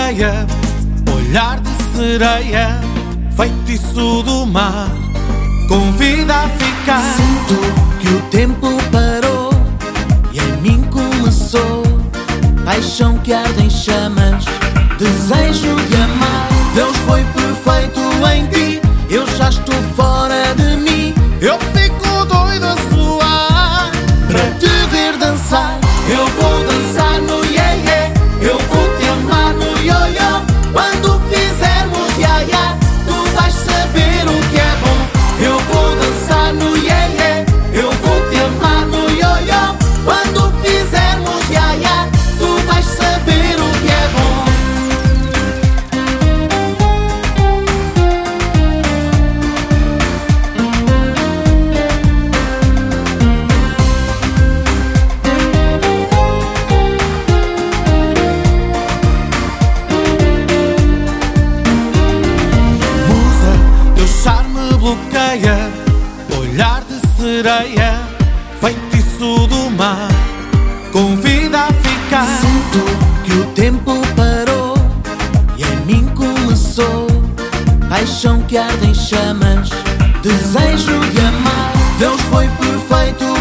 bloqueia, olhar de sereia, feitiço do mar, convida a ficar. Sinto que o tempo parou e em mim começou paixão que arde em chamas, desejo de amar. Deus foi perfeito em ti, eu já estou fora de mim. Eu fico doido a suar para te ver dançar. Eu vou dançar no iê-iê, eu vou te amar no ioiô. Quando fizermos iaiá, tu vais saber o que é bom. eu vou dançar no iê-iê, eu vou te amar no ioiô. Quando fizermos iaiá, tu vais saber o que é bom. bloqueia, olhar de sereia, feitiço do mar, convida a ficar. Sinto que o tempo parou e em mim começou paixão que arde em chamas, desejo de amar. Deus foi perfeito